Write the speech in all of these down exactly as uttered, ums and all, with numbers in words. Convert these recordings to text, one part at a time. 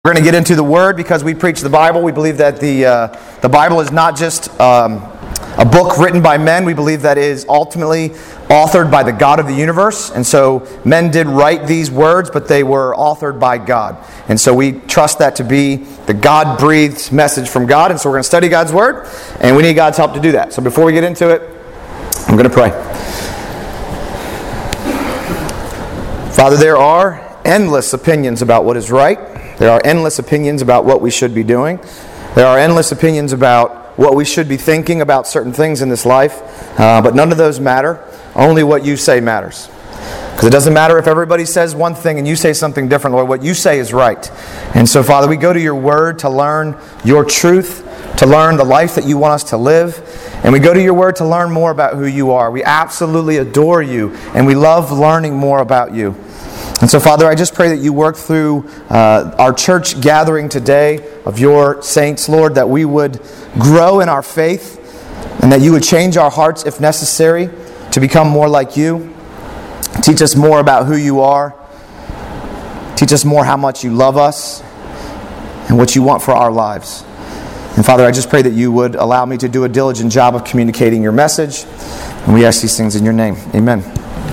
We're going to get into the Word because we preach the Bible. We believe that the uh, the Bible is not just um, a book written by men. We believe that it is ultimately authored by the God of the universe. And so men did write these words, but they were authored by God. And so we trust that to be the God-breathed message from God. And so we're going to study God's Word, and we need God's help to do that. So before we get into it, I'm going to pray. Father, there are endless opinions about what is right. There are endless opinions about what we should be doing. There are endless opinions about what we should be thinking about certain things in this life. Uh, but none of those matter. Only what you say matters. Because it doesn't matter if everybody says one thing and you say something different, Lord. What you say is right. And so, Father, we go to your Word to learn your truth, to learn the life that you want us to live. And we go to your Word to learn more about who you are. We absolutely adore you, and we love learning more about you. And so, Father, I just pray that you work through uh, our church gathering today of your saints, Lord, that we would grow in our faith and that you would change our hearts if necessary to become more like you. Teach us more about who you are. Teach us more how much you love us and what you want for our lives. And Father, I just pray that you would allow me to do a diligent job of communicating your message. And we ask these things in your name. Amen.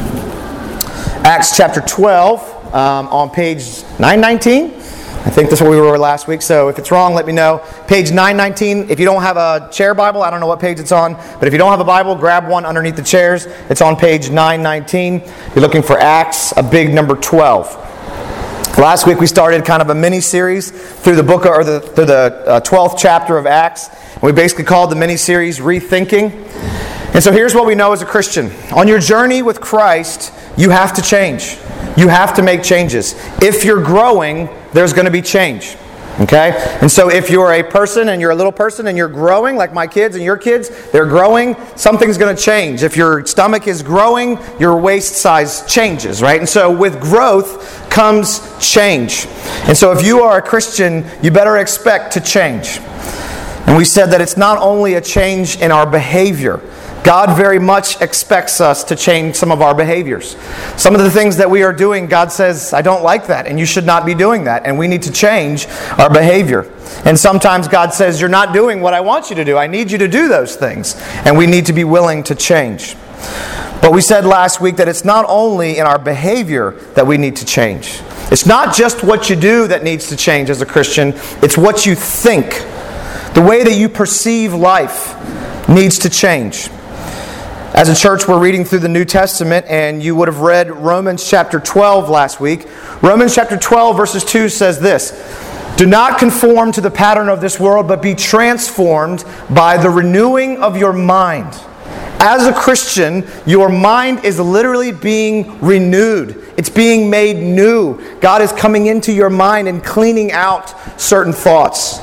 Acts chapter twelve, um, on page nine nineteen. I think that's where we were last week, so if it's wrong, let me know. Page nine nineteen. If you don't have a chair Bible, I don't know what page it's on, but if you don't have a Bible, grab one underneath the chairs. It's on page nine nineteen. You're looking for Acts, a big number twelve. Last week we started kind of a mini-series through the book, or the, through the uh, twelfth chapter of Acts. And we basically called the mini-series Rethinking. And so here's what we know as a Christian. On your journey with Christ, you have to change. You have to make changes. If you're growing, there's going to be change. Okay? And so if you're a person and you're a little person and you're growing, like my kids and your kids, they're growing, something's going to change. If your stomach is growing, your waist size changes, right? And so with growth comes change. And so if you are a Christian, you better expect to change. And we said that it's not only a change in our behavior. God very much expects us to change some of our behaviors. Some of the things that we are doing, God says, I don't like that, and you should not be doing that, and we need to change our behavior. And sometimes God says, you're not doing what I want you to do. I need you to do those things, and we need to be willing to change. But we said last week that it's not only in our behavior that we need to change. It's not just what you do that needs to change as a Christian, it's what you think. The way that you perceive life needs to change. As a church, we're reading through the New Testament, and you would have read Romans chapter twelve last week. Romans chapter twelve, verses two says this: do not conform to the pattern of this world, but be transformed by the renewing of your mind. As a Christian, your mind is literally being renewed. It's being made new. God is coming into your mind and cleaning out certain thoughts.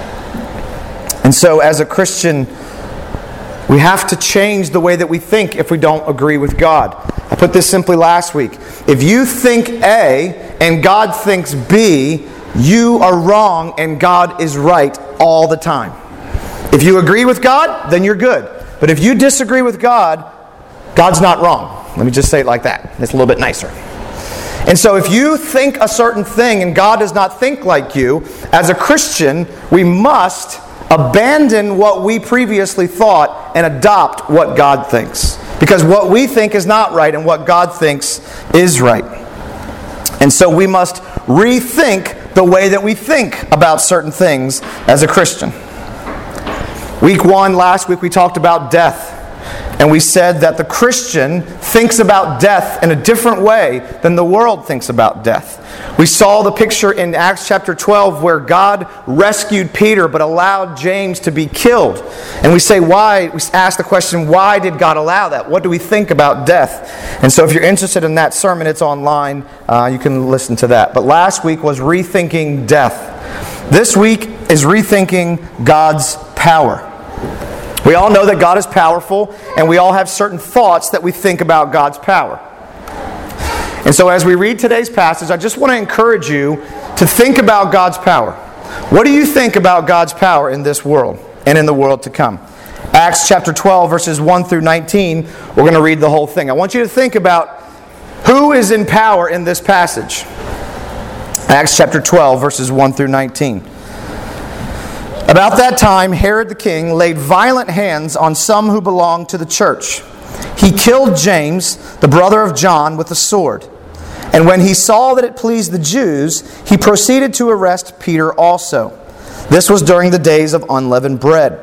And so, as a Christian, we have to change the way that we think if we don't agree with God. I put this simply last week. If you think A and God thinks B, you are wrong and God is right all the time. If you agree with God, then you're good. But if you disagree with God, God's not wrong. Let me just say it like that. It's a little bit nicer. And so if you think a certain thing and God does not think like you, as a Christian, we must abandon what we previously thought and adopt what God thinks. Because what we think is not right and what God thinks is right. And so we must rethink the way that we think about certain things as a Christian. Week one, last week, we talked about death. And we said that the Christian thinks about death in a different way than the world thinks about death. We saw the picture in Acts chapter twelve where God rescued Peter but allowed James to be killed. And we say why, we ask the question, why did God allow that? What do we think about death? And so if you're interested in that sermon, it's online. Uh, you can listen to that. But last week was rethinking death. This week is rethinking God's power. We all know that God is powerful, and we all have certain thoughts that we think about God's power. And so as we read today's passage, I just want to encourage you to think about God's power. What do you think about God's power in this world and in the world to come? Acts chapter twelve, verses one through nineteen, we're going to read the whole thing. I want you to think about who is in power in this passage. Acts chapter twelve, verses one through nineteen. About that time, Herod the king laid violent hands on some who belonged to the church. He killed James, the brother of John, with a sword. And when he saw that it pleased the Jews, he proceeded to arrest Peter also. This was during the days of unleavened bread.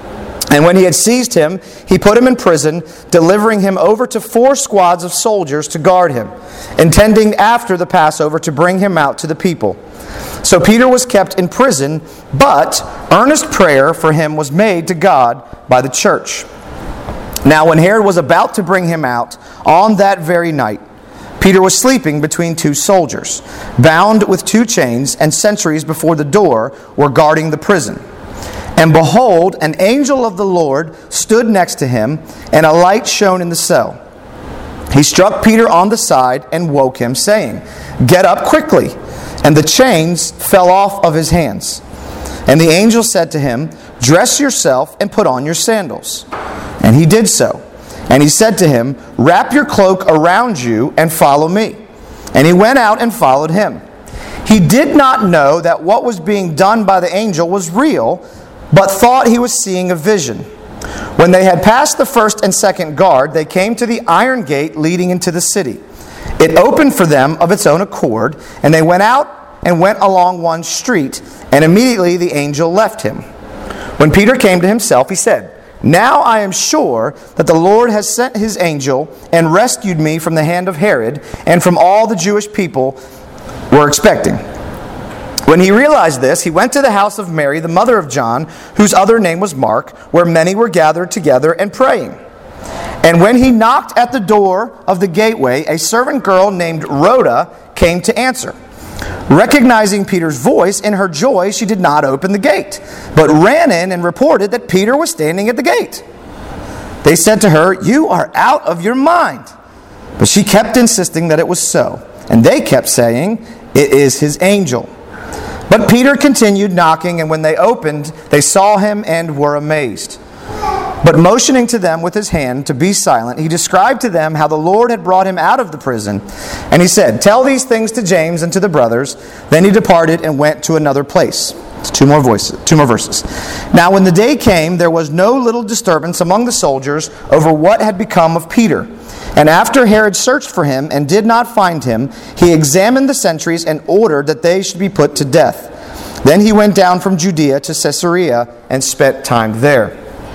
And when he had seized him, he put him in prison, delivering him over to four squads of soldiers to guard him, intending after the Passover to bring him out to the people. So Peter was kept in prison, but earnest prayer for him was made to God by the church. Now when Herod was about to bring him out, on that very night, Peter was sleeping between two soldiers, bound with two chains, and sentries before the door were guarding the prison. And behold, an angel of the Lord stood next to him, and a light shone in the cell. He struck Peter on the side and woke him, saying, "Get up quickly." And the chains fell off of his hands. And the angel said to him, "Dress yourself and put on your sandals." And he did so. And he said to him, "Wrap your cloak around you and follow me." And he went out and followed him. He did not know that what was being done by the angel was real, but thought he was seeing a vision. When they had passed the first and second guard, they came to the iron gate leading into the city. It opened for them of its own accord, and they went out and went along one street, and immediately the angel left him. When Peter came to himself, he said, "Now I am sure that the Lord has sent his angel and rescued me from the hand of Herod and from all the Jewish people were expecting." When he realized this, he went to the house of Mary, the mother of John, whose other name was Mark, where many were gathered together and praying. And when he knocked at the door of the gateway, a servant girl named Rhoda came to answer. Recognizing Peter's voice, in her joy she did not open the gate, but ran in and reported that Peter was standing at the gate. They said to her, "You are out of your mind." But she kept insisting that it was so, and they kept saying, "It is his angel." But Peter continued knocking, and when they opened, they saw him and were amazed. But motioning to them with his hand to be silent, he described to them how the Lord had brought him out of the prison. And he said, "Tell these things to James and to the brothers." Then he departed and went to another place. It's two more voices, two more verses. Now when the day came, there was no little disturbance among the soldiers over what had become of Peter. And after Herod searched for him and did not find him, he examined the sentries and ordered that they should be put to death. Then he went down from Judea to Caesarea and spent time there.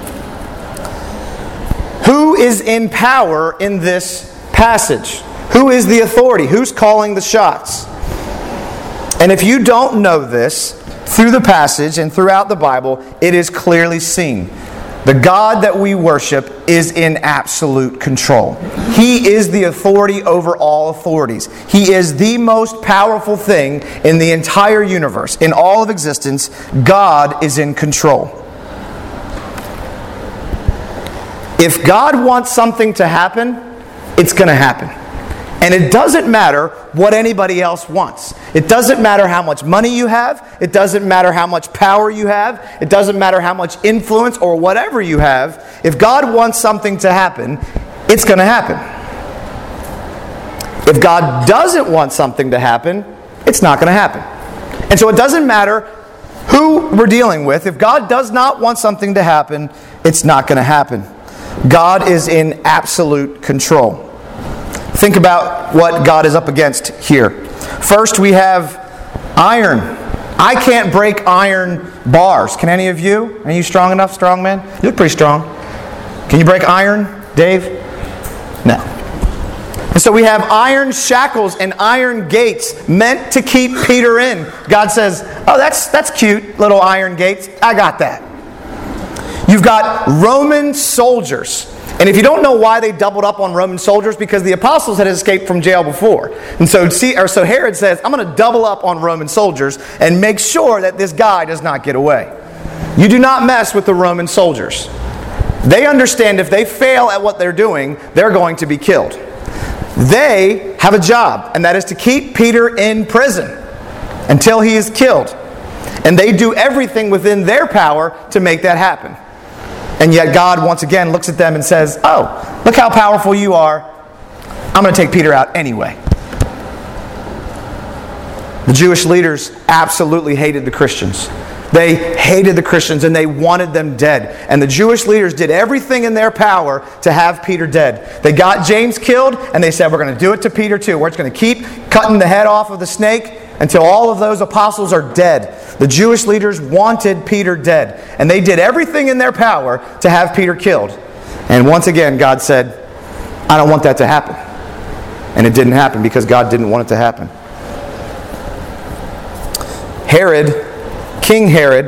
Who is in power in this passage? Who is the authority? Who's calling the shots? And if you don't know this, through the passage and throughout the Bible, it is clearly seen. The God that we worship is in absolute control. He is the authority over all authorities. He is the most powerful thing in the entire universe. In all of existence, God is in control. If God wants something to happen, it's going to happen. And it doesn't matter what anybody else wants. It doesn't matter how much money you have. It doesn't matter how much power you have. It doesn't matter how much influence or whatever you have. If God wants something to happen, it's going to happen. If God doesn't want something to happen, it's not going to happen. And so it doesn't matter who we're dealing with. If God does not want something to happen, it's not going to happen. God is in absolute control. Think about what God is up against here. First, we have iron. I can't break iron bars. Can any of you? Are you strong enough, strong man? You look pretty strong. Can you break iron, Dave? No. And so we have iron shackles and iron gates meant to keep Peter in. God says, "Oh, that's that's cute, little iron gates. I got that." You've got Roman soldiers. And if you don't know why they doubled up on Roman soldiers, because the apostles had escaped from jail before. And so, see, or so Herod says, "I'm going to double up on Roman soldiers and make sure that this guy does not get away." You do not mess with the Roman soldiers. They understand if they fail at what they're doing, they're going to be killed. They have a job, and that is to keep Peter in prison until he is killed. And they do everything within their power to make that happen. And yet God, once again, looks at them and says, "Oh, look how powerful you are. I'm going to take Peter out anyway." The Jewish leaders absolutely hated the Christians. They hated the Christians and they wanted them dead. And the Jewish leaders did everything in their power to have Peter dead. They got James killed and they said, we're going to do it to Peter too. We're just going to keep cutting the head off of the snake until all of those apostles are dead. The Jewish leaders wanted Peter dead. And they did everything in their power to have Peter killed. And once again, God said, I don't want that to happen. And it didn't happen because God didn't want it to happen. Herod, King Herod,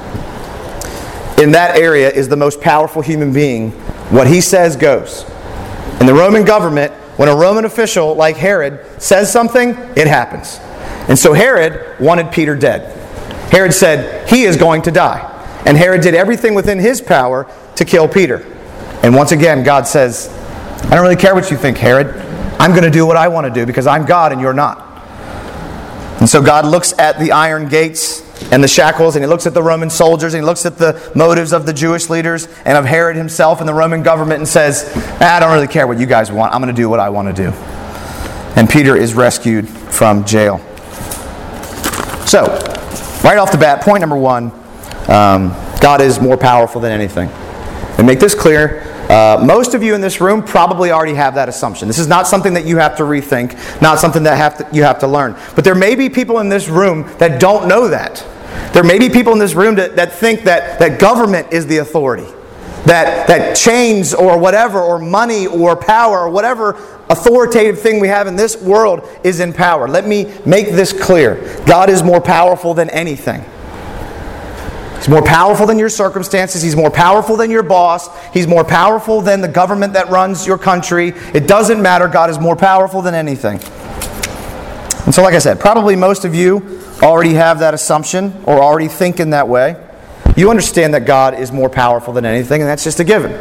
in that area is the most powerful human being. What he says goes. In the Roman government, when a Roman official like Herod says something, it happens. And so Herod wanted Peter dead. Herod said, he is going to die. And Herod did everything within his power to kill Peter. And once again, God says, I don't really care what you think, Herod. I'm going to do what I want to do because I'm God and you're not. And so God looks at the iron gates and the shackles, and he looks at the Roman soldiers, and he looks at the motives of the Jewish leaders and of Herod himself and the Roman government and says, I don't really care what you guys want. I'm going to do what I want to do. And Peter is rescued from jail. So, right off the bat, point number one, um, God is more powerful than anything. And make this clear, uh, most of you in this room probably already have that assumption. This is not something that you have to rethink, not something that have to, you have to learn. But there may be people in this room that don't know that. There may be people in this room that, that think that, that government is the authority. That, that chains or whatever, or money or power or whatever authoritative thing we have in this world is in power. Let me make this clear. God is more powerful than anything. He's more powerful than your circumstances. He's more powerful than your boss. He's more powerful than the government that runs your country. It doesn't matter. God is more powerful than anything. And so like I said, probably most of you already have that assumption or already think in that way. You understand that God is more powerful than anything, and that's just a given.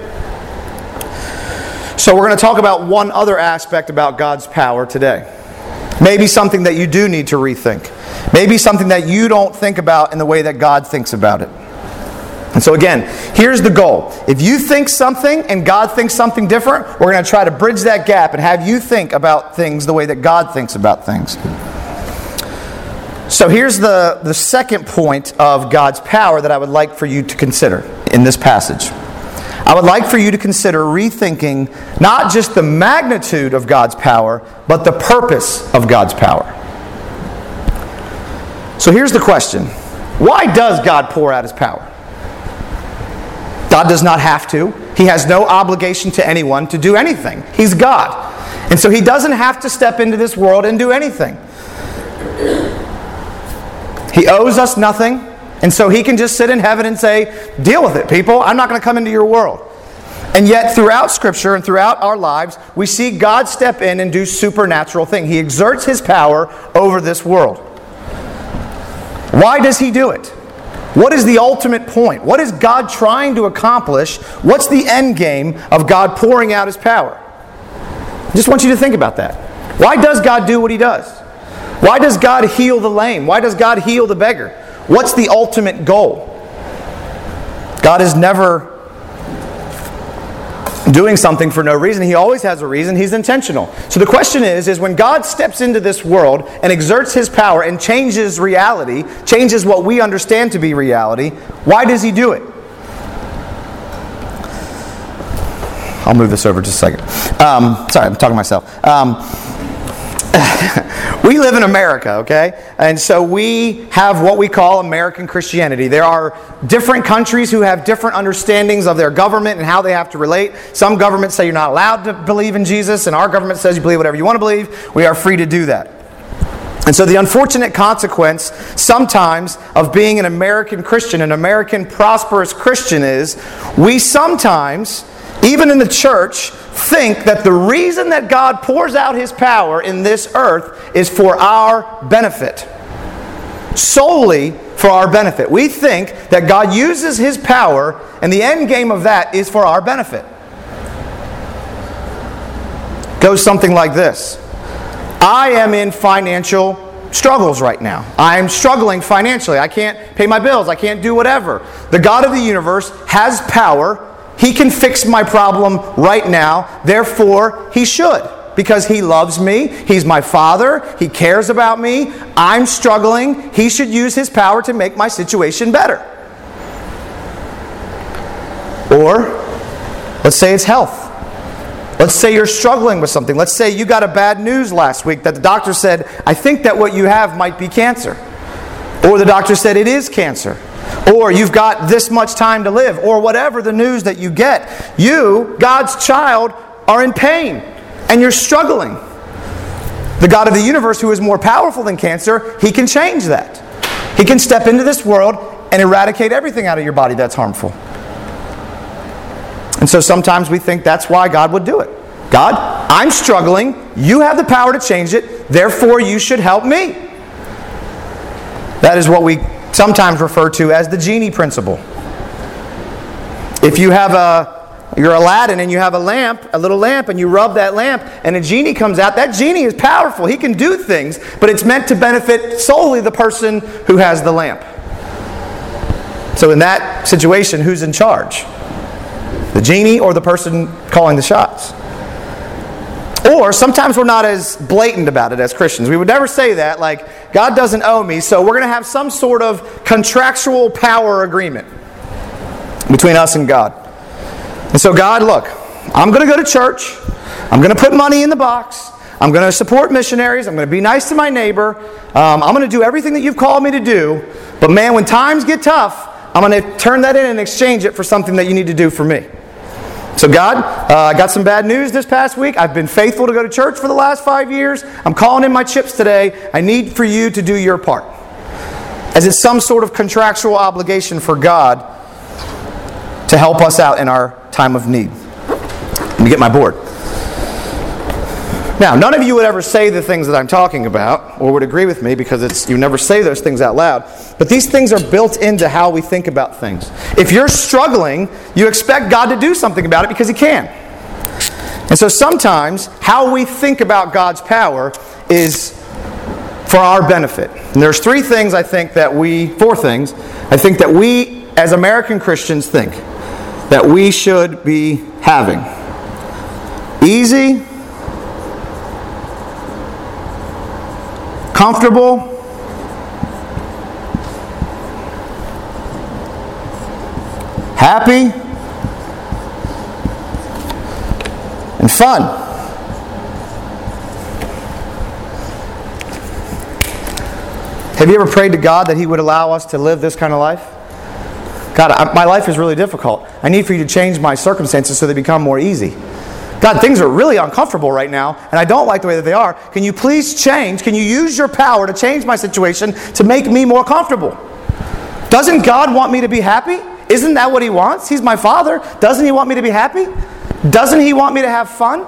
So we're going to talk about one other aspect about God's power today. Maybe something that you do need to rethink. Maybe something that you don't think about in the way that God thinks about it. And so again, here's the goal. If you think something and God thinks something different, we're going to try to bridge that gap and have you think about things the way that God thinks about things. So here's the, the second point of God's power that I would like for you to consider in this passage. I would like for you to consider rethinking not just the magnitude of God's power, but the purpose of God's power. So here's the question. Why does God pour out His power? God does not have to. He has no obligation to anyone to do anything. He's God. And so He doesn't have to step into this world and do anything. He owes us nothing. And so He can just sit in heaven and say, deal with it, people. I'm not going to come into your world. And yet, throughout Scripture and throughout our lives, we see God step in and do supernatural things. He exerts His power over this world. Why does He do it? What is the ultimate point? What is God trying to accomplish? What's the end game of God pouring out His power? I just want you to think about that. Why does God do what He does? Why does God heal the lame? Why does God heal the beggar? What's the ultimate goal? God is never doing something for no reason. He always has a reason. He's intentional. So the question is, is when God steps into this world and exerts His power and changes reality, changes what we understand to be reality, why does He do it? I'll move this over just a second. Um, sorry, I'm talking to myself. Um, we live in America, okay? And so we have what we call American Christianity. There are different countries who have different understandings of their government and how they have to relate. Some governments say you're not allowed to believe in Jesus, and our government says you believe whatever you want to believe. We are free to do that. And so the unfortunate consequence sometimes of being an American Christian, an American prosperous Christian, is we sometimes, even in the church, think that the reason that God pours out His power in this earth is for our benefit. Solely for our benefit. We think that God uses His power, and the end game of that is for our benefit. Goes something like this. I am in financial struggles right now. I am struggling financially. I can't pay my bills. I can't do whatever. The God of the universe has power. He can fix my problem right now. Therefore, He should, because He loves me. He's my Father. He cares about me. I'm struggling. He should use His power to make my situation better. Or, let's say it's health. Let's say you're struggling with something. Let's say you got a bad news last week that the doctor said, I think that what you have might be cancer. Or the doctor said it is cancer. Or you've got this much time to live. Or whatever the news that you get. You, God's child, are in pain. And you're struggling. The God of the universe, who is more powerful than cancer, He can change that. He can step into this world and eradicate everything out of your body that's harmful. And so sometimes we think that's why God would do it. God, I'm struggling. You have the power to change it. Therefore, you should help me. That is what we sometimes refer to as the genie principle. If you have a, you're Aladdin and you have a lamp, a little lamp, and you rub that lamp and a genie comes out, that genie is powerful. He can do things, but it's meant to benefit solely the person who has the lamp. So in that situation, who's in charge? The genie or the person calling the shots? Or sometimes we're not as blatant about it as Christians. We would never say that, like, God doesn't owe me, so we're going to have some sort of contractual power agreement between us and God. And so God, look, I'm going to go to church. I'm going to put money in the box. I'm going to support missionaries. I'm going to be nice to my neighbor. Um, I'm going to do everything that you've called me to do. But man, when times get tough, I'm going to turn that in and exchange it for something that you need to do for me. So God, uh, I got some bad news this past week. I've been faithful to go to church for the last five years. I'm calling in my chips today. I need for you to do your part. As it's some sort of contractual obligation for God to help us out in our time of need. Let me get my board. Now, none of you would ever say the things that I'm talking about, or would agree with me, because it's you never say those things out loud. But these things are built into how we think about things. If you're struggling, you expect God to do something about it because He can. And so sometimes, how we think about God's power is for our benefit. And there's three things I think that we, four things, I think that we as American Christians think that we should be having. Easy, comfortable, happy, and fun. Have you ever prayed to God that He would allow us to live this kind of life? God, I, my life is really difficult. I need for you to change my circumstances so they become more easy. God, things are really uncomfortable right now, and I don't like the way that they are. Can you please change? Can you use your power to change my situation to make me more comfortable? Doesn't God want me to be happy? Isn't that what He wants? He's my Father. Doesn't He want me to be happy? Doesn't He want me to have fun?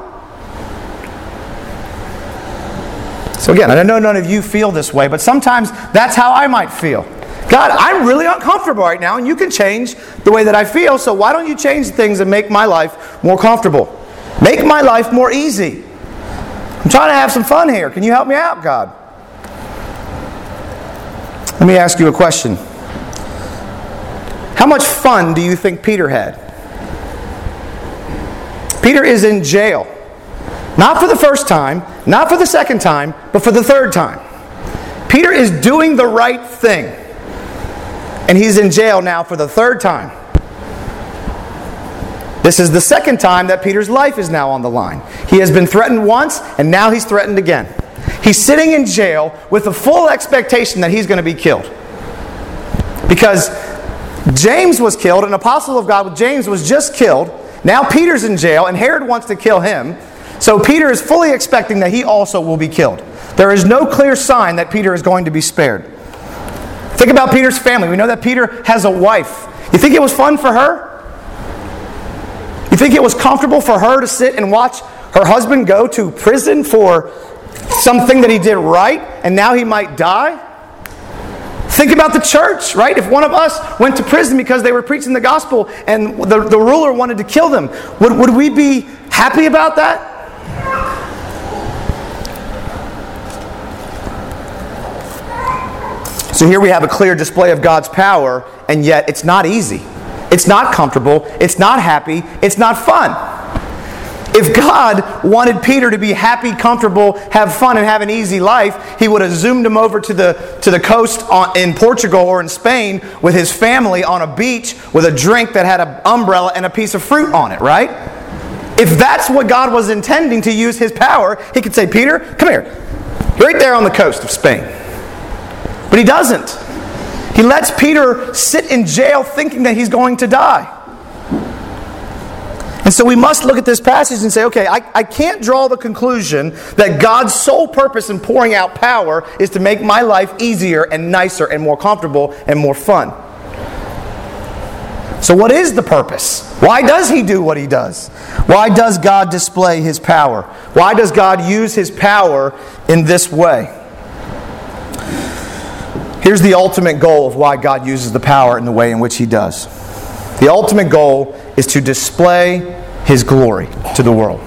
So again, I know none of you feel this way, but sometimes that's how I might feel. God, I'm really uncomfortable right now, and you can change the way that I feel, so why don't you change things and make my life more comfortable? Make my life more easy. I'm trying to have some fun here. Can you help me out, God? Let me ask you a question. How much fun do you think Peter had? Peter is in jail. Not for the first time, not for the second time, but for the third time. Peter is doing the right thing. And he's in jail now for the third time. This is the second time that Peter's life is now on the line. He has been threatened once, and now he's threatened again. He's sitting in jail with the full expectation that he's going to be killed. Because James was killed, an apostle of God, James was just killed. Now Peter's in jail, and Herod wants to kill him. So Peter is fully expecting that he also will be killed. There is no clear sign that Peter is going to be spared. Think about Peter's family. We know that Peter has a wife. You think it was fun for her? You think it was comfortable for her to sit and watch her husband go to prison for something that he did right, and now he might die? Think about the church, right? If one of us went to prison because they were preaching the gospel and the, the ruler wanted to kill them, would, would we be happy about that? So here we have a clear display of God's power, and yet it's not easy. It's not comfortable. It's not happy. It's not fun. If God wanted Peter to be happy, comfortable, have fun, and have an easy life, He would have zoomed him over to the, to the coast on, in Portugal or in Spain with his family on a beach with a drink that had an umbrella and a piece of fruit on it, right? If that's what God was intending to use His power, He could say, Peter, come here. Right there on the coast of Spain. But He doesn't. He lets Peter sit in jail thinking that he's going to die. And so we must look at this passage and say, okay, I, I can't draw the conclusion that God's sole purpose in pouring out power is to make my life easier and nicer and more comfortable and more fun. So what is the purpose? Why does He do what He does? Why does God display His power? Why does God use His power in this way? Here's the ultimate goal of why God uses the power in the way in which He does. The ultimate goal is to display His glory to the world.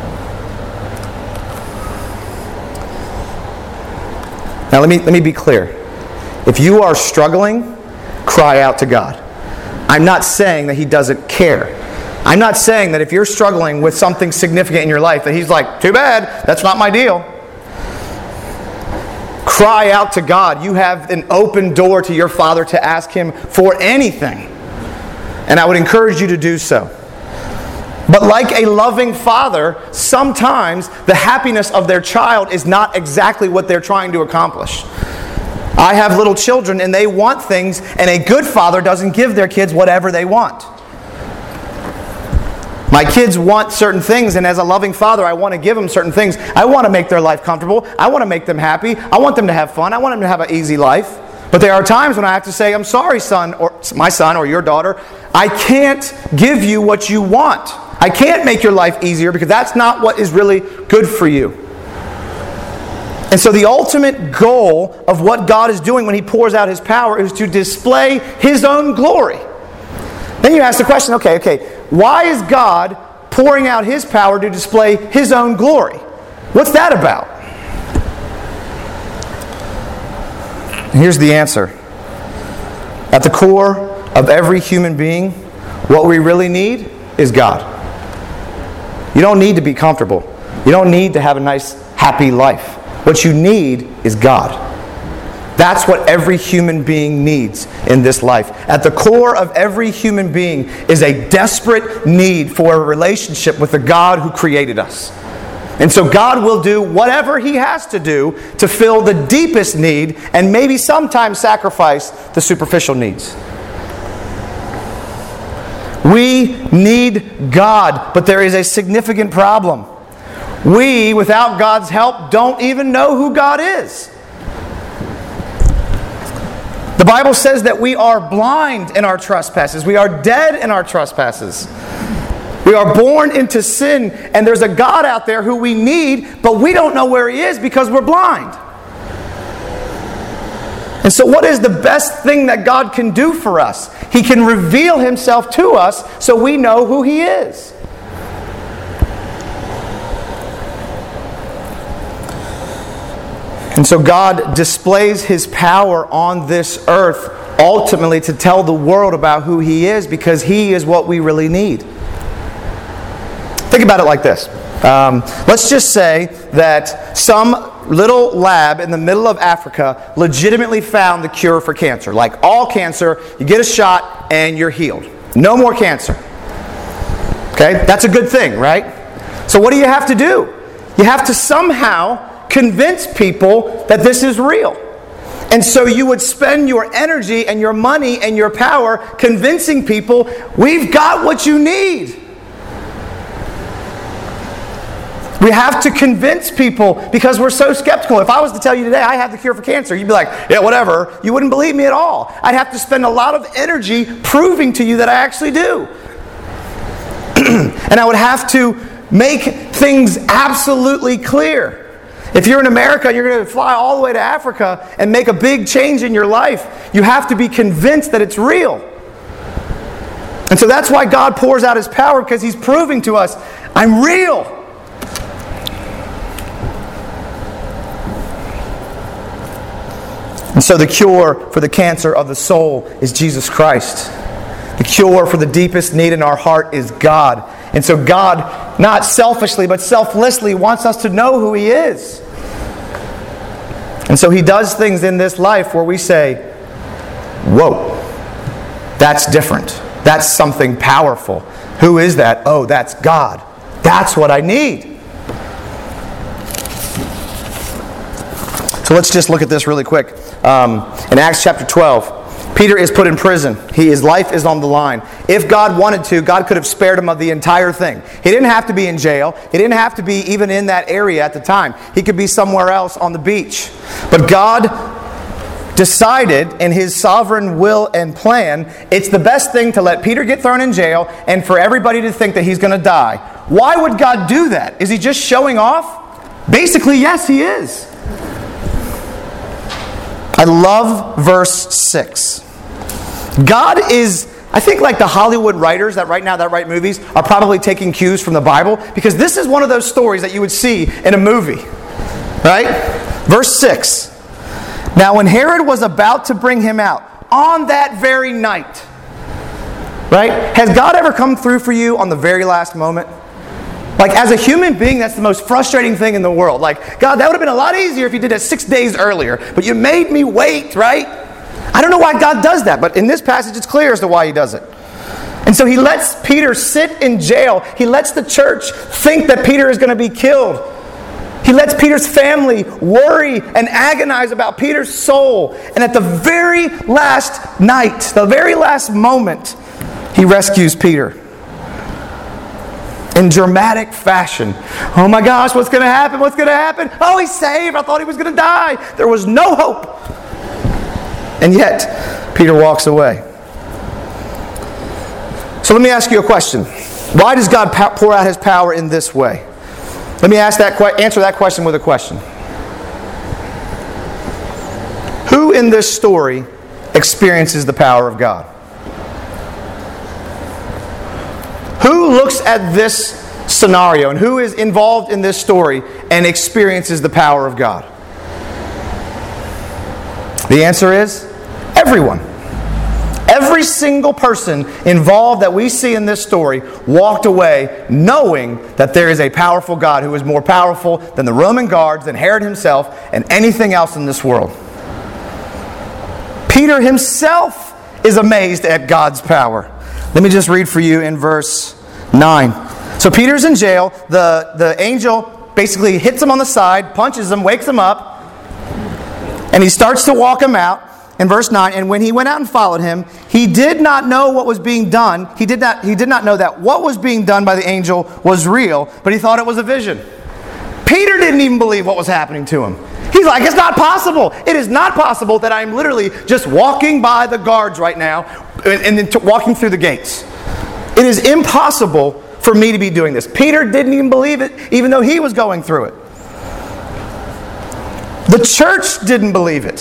Now let me, let me be clear. If you are struggling, cry out to God. I'm not saying that He doesn't care. I'm not saying that if you're struggling with something significant in your life that He's like, too bad, that's not my deal. Cry out to God. You have an open door to your Father to ask Him for anything. And I would encourage you to do so. But like a loving father, sometimes the happiness of their child is not exactly what they're trying to accomplish. I have little children and they want things, and a good father doesn't give their kids whatever they want. My kids want certain things, and as a loving father, I want to give them certain things. I want to make their life comfortable. I want to make them happy. I want them to have fun. I want them to have an easy life. But there are times when I have to say, I'm sorry, son, or my son, or your daughter, I can't give you what you want. I can't make your life easier because that's not what is really good for you. And so the ultimate goal of what God is doing when He pours out His power is to display His own glory. Then you ask the question, okay, okay, why is God pouring out His power to display His own glory? What's that about? And here's the answer. At the core of every human being, what we really need is God. You don't need to be comfortable. You don't need to have a nice, happy life. What you need is God. That's what every human being needs in this life. At the core of every human being is a desperate need for a relationship with the God who created us. And so God will do whatever He has to do to fill the deepest need and maybe sometimes sacrifice the superficial needs. We need God, but there is a significant problem. We, without God's help, don't even know who God is. The Bible says that we are blind in our trespasses. We are dead in our trespasses. We are born into sin, and there's a God out there who we need, but we don't know where He is because we're blind. And so what is the best thing that God can do for us? He can reveal Himself to us so we know who He is. And so God displays His power on this earth ultimately to tell the world about who He is, because He is what we really need. Think about it like this. Um, let's just say that some little lab in the middle of Africa legitimately found the cure for cancer. Like all cancer, you get a shot and you're healed. No more cancer. Okay? That's a good thing, right? So what do you have to do? You have to somehow convince people that this is real. And so you would spend your energy and your money and your power convincing people, we've got what you need. We have to convince people because we're so skeptical. If I was to tell you today I have the cure for cancer, you'd be like, yeah, whatever. You wouldn't believe me at all. I'd have to spend a lot of energy proving to you that I actually do. And I would have to make things absolutely clear. If you're in America and you're going to fly all the way to Africa and make a big change in your life, you have to be convinced that it's real. And so that's why God pours out His power, because He's proving to us, I'm real. And so the cure for the cancer of the soul is Jesus Christ. The cure for the deepest need in our heart is God. And so God, not selfishly but selflessly, wants us to know who He is. And so He does things in this life where we say, whoa, that's different. That's something powerful. Who is that? Oh, that's God. That's what I need. So let's just look at this really quick. Um, in Acts chapter twelve, Peter is put in prison. He, his life is on the line. If God wanted to, God could have spared him of the entire thing. He didn't have to be in jail. He didn't have to be even in that area at the time. He could be somewhere else on the beach. But God decided in His sovereign will and plan, it's the best thing to let Peter get thrown in jail and for everybody to think that he's going to die. Why would God do that? Is He just showing off? Basically, yes, He is. I love verse six. God is, I think like the Hollywood writers that right now that write movies are probably taking cues from the Bible, because this is one of those stories that you would see in a movie. Right? Verse six. Now when Herod was about to bring him out, on that very night, right? Has God ever come through for you on the very last moment? Like, as a human being, that's the most frustrating thing in the world. Like, God, that would have been a lot easier if you did it six days earlier, but you made me wait, right? I don't know why God does that, but in this passage it's clear as to why He does it. And so He lets Peter sit in jail. He lets the church think that Peter is going to be killed. He lets Peter's family worry and agonize about Peter's soul. And at the very last night, the very last moment, He rescues Peter. In dramatic fashion. Oh my gosh, what's going to happen? What's going to happen? Oh, he's saved. I thought he was going to die. There was no hope. And yet, Peter walks away. So let me ask you a question. Why does God pour out His power in this way? Let me ask that, answer that question with a question. Who in this story experiences the power of God? Who looks at this scenario and who is involved in this story and experiences the power of God? The answer is everyone. Every single person involved that we see in this story walked away knowing that there is a powerful God who is more powerful than the Roman guards, than Herod himself, and anything else in this world. Peter himself is amazed at God's power. Let me just read for you in verse nine. So Peter's in jail. The, the angel basically hits him on the side, punches him, wakes him up, and he starts to walk him out. In verse nine, and when he went out and followed him, he did not know what was being done. He did not, he did not know that what was being done by the angel was real, but he thought it was a vision. Peter didn't even believe what was happening to him. He's like, it's not possible. It is not possible that I'm literally just walking by the guards right now and then walking through the gates. It is impossible for me to be doing this. Peter didn't even believe it, even though he was going through it. The church didn't believe it.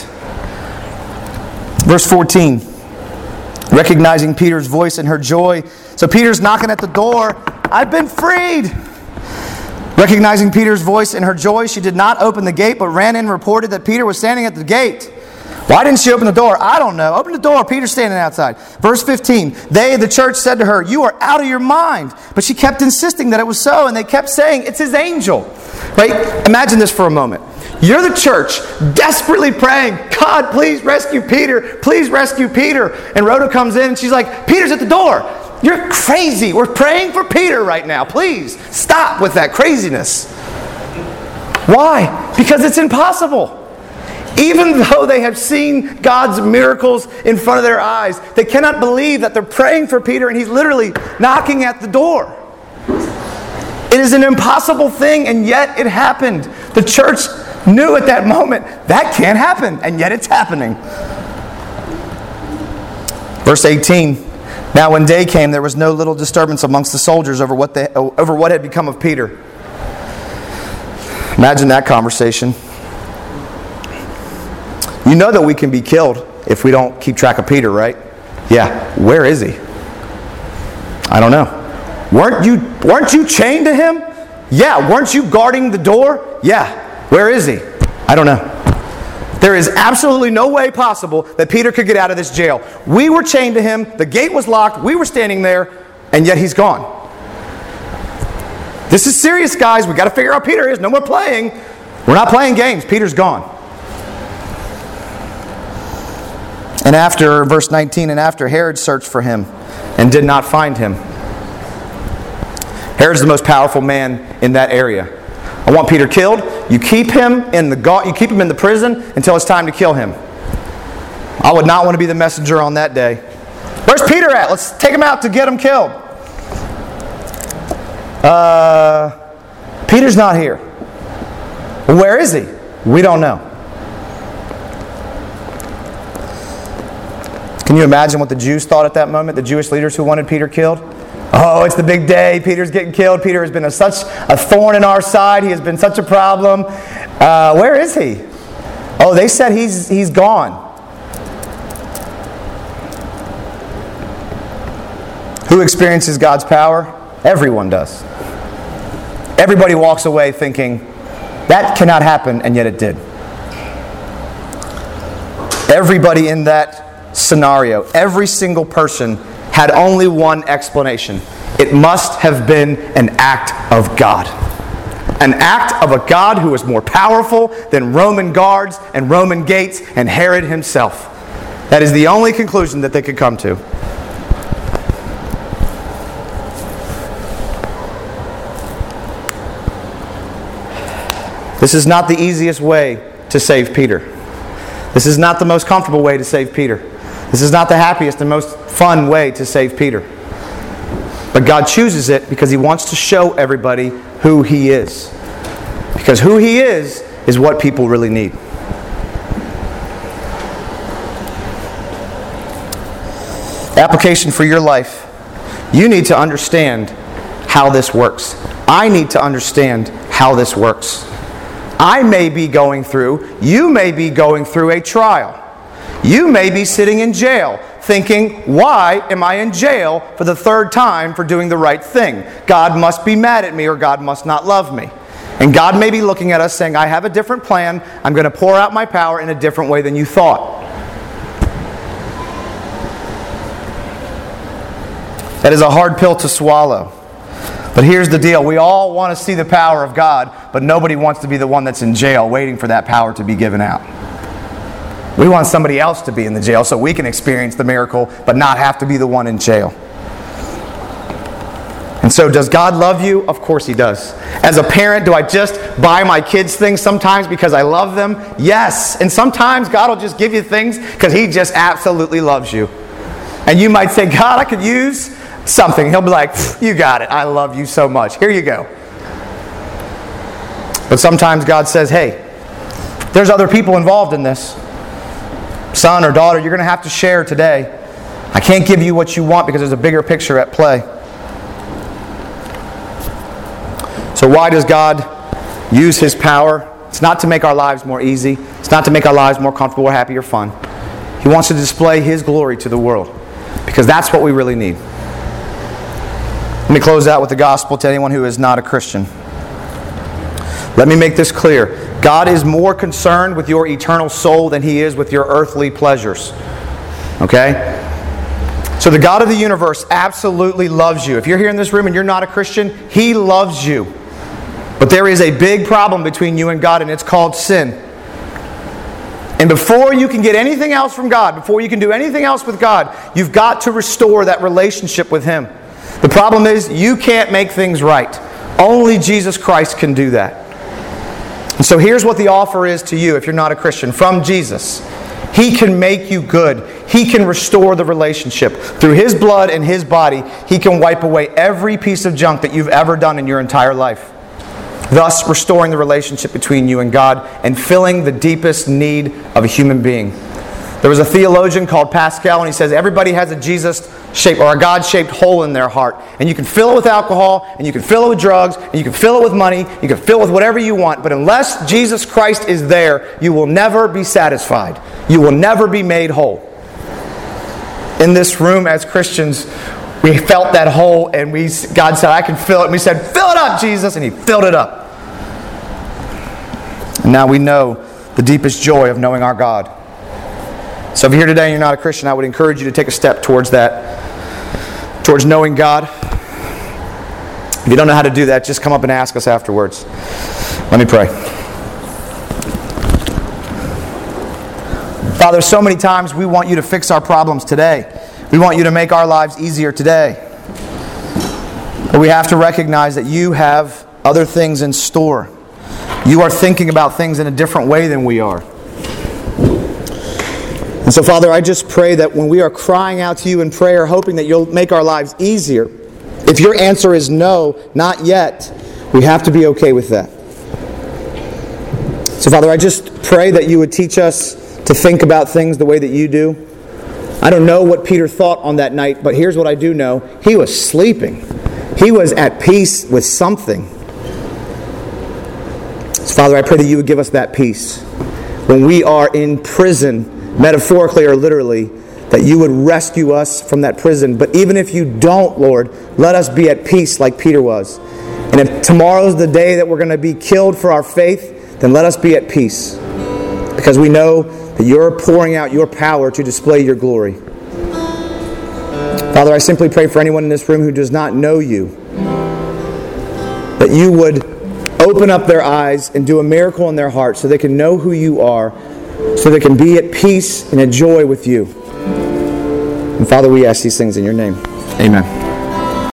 Verse fourteen, recognizing Peter's voice and her joy. So Peter's knocking at the door. I've been freed. Recognizing Peter's voice and her joy, she did not open the gate, but ran in and reported that Peter was standing at the gate. Why didn't she open the door? I don't know. Open the door. Peter's standing outside. Verse fifteen, they, the church, said to her, you are out of your mind. But she kept insisting that it was so, and they kept saying, it's his angel. Right? Imagine this for a moment. You're the church, desperately praying, God, please rescue Peter. Please rescue Peter. And Rhoda comes in and she's like, Peter's at the door. You're crazy. We're praying for Peter right now. Please stop with that craziness. Why? Because it's impossible. Even though they have seen God's miracles in front of their eyes, they cannot believe that they're praying for Peter and he's literally knocking at the door. It is an impossible thing, and yet it happened. The church knew at that moment, that can't happen, and yet it's happening. Verse eighteen, now when day came, there was no little disturbance amongst the soldiers over what they, over what had become of Peter. Imagine that conversation. You know that we can be killed if we don't keep track of Peter, right? Yeah. Where is he? I don't know. Weren't you, weren't you chained to him? Yeah. Weren't you guarding the door? Yeah. Where is he? I don't know. There is absolutely no way possible that Peter could get out of this jail. We were chained to him. The gate was locked. We were standing there. And yet he's gone. This is serious, guys. We've got to figure out Peter is. No more playing. We're not playing games. Peter's gone. And after, verse nineteen, and after Herod searched for him and did not find him. Herod's the most powerful man in that area. I want Peter killed. You keep him in the you keep him in the prison until it's time to kill him. I would not want to be the messenger on that day. Where's Peter at? Let's take him out to get him killed. Uh, Peter's not here. Well, where is he? We don't know. Can you imagine what the Jews thought at that moment? The Jewish leaders who wanted Peter killed? Oh, it's the big day. Peter's getting killed. Peter has been a, such a thorn in our side. He has been such a problem. Uh, where is he? Oh, they said he's he's gone. Who experiences God's power? Everyone does. Everybody walks away thinking, that cannot happen, and yet it did. Everybody in that scenario, every single person had only one explanation. It must have been an act of God. An act of a God who was more powerful than Roman guards and Roman gates and Herod himself. That is the only conclusion that they could come to. This is not the easiest way to save Peter. This is not the most comfortable way to save Peter. This is not the happiest and most fun way to save Peter. But God chooses it because He wants to show everybody who He is. Because who He is is what people really need. Application for your life. You need to understand how this works. I need to understand how this works. I may be going through, you may be going through a trial. You may be sitting in jail thinking, why am I in jail for the third time for doing the right thing? God must be mad at me or God must not love me. And God may be looking at us saying, I have a different plan. I'm going to pour out my power in a different way than you thought. That is a hard pill to swallow. But here's the deal. We all want to see the power of God, but nobody wants to be the one that's in jail waiting for that power to be given out. We want somebody else to be in the jail so we can experience the miracle, but not have to be the one in jail. And so, does God love you? Of course He does. As a parent, do I just buy my kids things sometimes because I love them? Yes. And sometimes God will just give you things because He just absolutely loves you. And you might say, God, I could use something. He'll be like, you got it. I love you so much. Here you go. But sometimes God says, hey, there's other people involved in this. Son or daughter, you're going to have to share today. I can't give you what you want because there's a bigger picture at play. So why does God use His power? It's not to make our lives more easy. It's not to make our lives more comfortable or happy or fun. He wants to display His glory to the world because that's what we really need. Let me close out with the gospel to anyone who is not a Christian. Let me make this clear. God is more concerned with your eternal soul than He is with your earthly pleasures. Okay? So the God of the universe absolutely loves you. If you're here in this room and you're not a Christian, He loves you. But there is a big problem between you and God, and it's called sin. And before you can get anything else from God, before you can do anything else with God, you've got to restore that relationship with Him. The problem is you can't make things right. Only Jesus Christ can do that. And so here's what the offer is to you if you're not a Christian. From Jesus, He can make you good. He can restore the relationship. Through His blood and His body, He can wipe away every piece of junk that you've ever done in your entire life. Thus restoring the relationship between you and God and filling the deepest need of a human being. There was a theologian called Pascal, and he says everybody has a Jesus-shaped or a God-shaped hole in their heart. And you can fill it with alcohol, and you can fill it with drugs, and you can fill it with money, you can fill it with whatever you want. But unless Jesus Christ is there, you will never be satisfied. You will never be made whole. In this room as Christians, we felt that hole, and we God said, I can fill it. And we said, fill it up, Jesus. And He filled it up. And now we know the deepest joy of knowing our God. So if you're here today and you're not a Christian, I would encourage you to take a step towards that, towards knowing God. If you don't know how to do that, just come up and ask us afterwards. Let me pray. Father, so many times we want you to fix our problems today. We want you to make our lives easier today. But we have to recognize that you have other things in store. You are thinking about things in a different way than we are. And so, Father, I just pray that when we are crying out to you in prayer, hoping that you'll make our lives easier, if your answer is no, not yet, we have to be okay with that. So, Father, I just pray that you would teach us to think about things the way that you do. I don't know what Peter thought on that night, but here's what I do know. He was sleeping. He was at peace with something. So, Father, I pray that you would give us that peace. When we are in prison, metaphorically or literally, that you would rescue us from that prison. But even if you don't, Lord, let us be at peace like Peter was. And if tomorrow's the day that we're going to be killed for our faith, then let us be at peace. Because we know that you're pouring out your power to display your glory. Father, I simply pray for anyone in this room who does not know you, that you would open up their eyes and do a miracle in their heart so they can know who you are, so they can be at peace and at joy with you. And Father, we ask these things in your name. Amen.